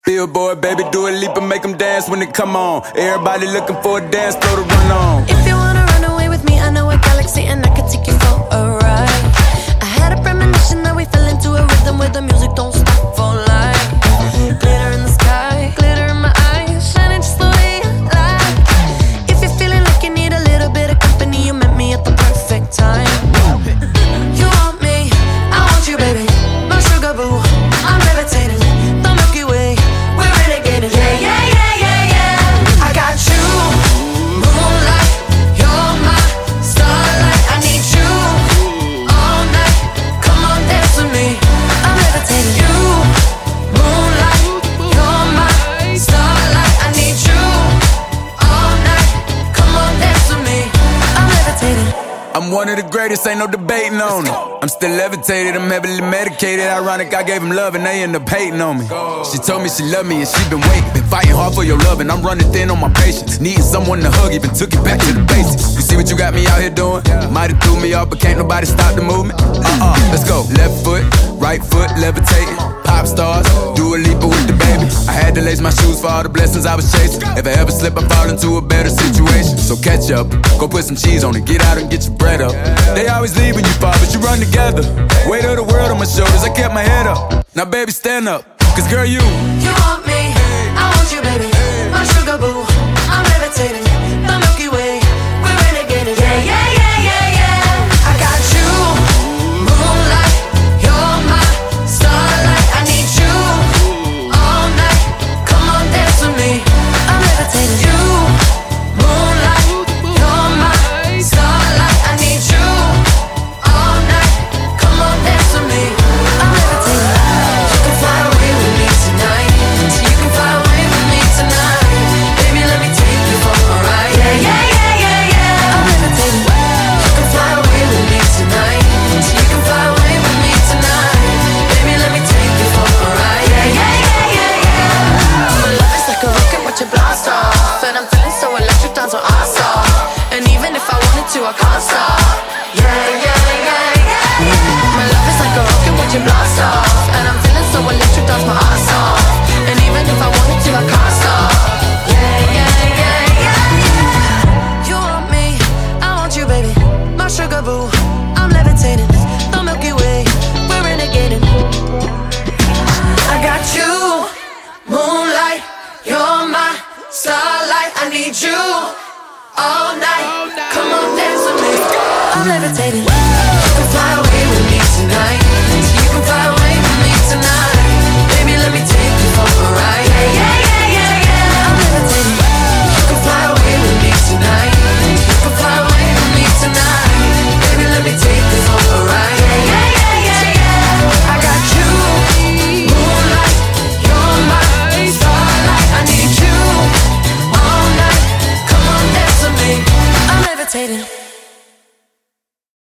Billboard, baby, do a leap and make them dance when they come on. Everybody looking for a dance floor to run on. If you wanna run away with me, I know a galaxy and I can take you for a ride. I had a premonition that we fell into a rhythm where the music don't stop for life. Glitter in the sky, glitter in my eyes, shining just the way I like. If you're feeling like you need a little bit of company, you met me at the perfect time. You want me, I want you, baby, my sugar boo, I'm levitating, the Milky Way, we're renegading. Yeah, yeah, yeah, yeah, yeah. I got you, moonlight, you're my starlight. I need you all night, come on dance with me, I'm levitating. You, moonlight, you're my starlight. I need you all night, come on dance with me, I'm levitating. I'm one of the greatest, ain't no debating on it. I'm still levitated, I'm heavily medicated. Ironic, I gave him love and they end up hating on me. She told me she loved me and she been waiting. Been fighting hard for your love and I'm running thin on my patience. Needing someone to hug, even took it back to the basics. You see what you got me out here doing? Might've threw me off, but can't nobody stop the movement. Let's go. Left foot, right foot, levitating. Pop stars, do a leap with the baby. I had to lace my shoes for all the blessings I was chasing. If I ever slip, I fall into a better situation. So catch up, go put some cheese on it, get out and get your bread up. They always leave when you fall, but you run together. Weight of the world on my shoulders, I kept my head up. Now baby, stand up, cause girl, you want me, I want you, baby, my sugar boo, I'm levitating, the Milky Way, we're renegading. Yeah, yeah, yeah, yeah, yeah. I got you, moonlight, you're my starlight. I need you all night, come on dance with me, I'm levitating. You, moonlight, you're my starlight. I need you all night, come on dance with me, I'm levitating. You can fly away with me tonight, so you can fly away with me tonight. Baby, let me take you for a ride. Yeah, yeah, yeah, yeah, yeah. I'm levitating. You can fly away with me tonight, so you can fly away with me tonight. Baby, let me take you for a ride. Yeah, yeah, yeah, yeah, yeah. My love is like a rocket, watch it blast off, and I'm feeling so electric, down so awesome. And even if I wanted to, I can't stop. Yeah, yeah, yeah, yeah. My love is like a rocket, watch it blast off, and I'm feeling so electric, dance my ass off. And even if I wanted to, I can't stop. Yeah, yeah, yeah, yeah. You want me, I want you, baby, my sugar boo, I'm levitating, the Milky Way, we're renegading. I got you, moonlight, you're my starlight. I need you all night, come on dance with me, I'm levitating. You can fly away with me tonight, so you can fly away with me tonight. Baby, let me take you for a ride. Yeah, yeah, yeah, yeah, yeah. I'm levitating. You can fly away with me tonight, so you can fly away with me tonight. Baby, let me take you for a ride. Yeah, yeah, yeah, yeah, yeah. I got you, moonlight, you're my starlight. I need you all night, come on dance with me, I'm levitating.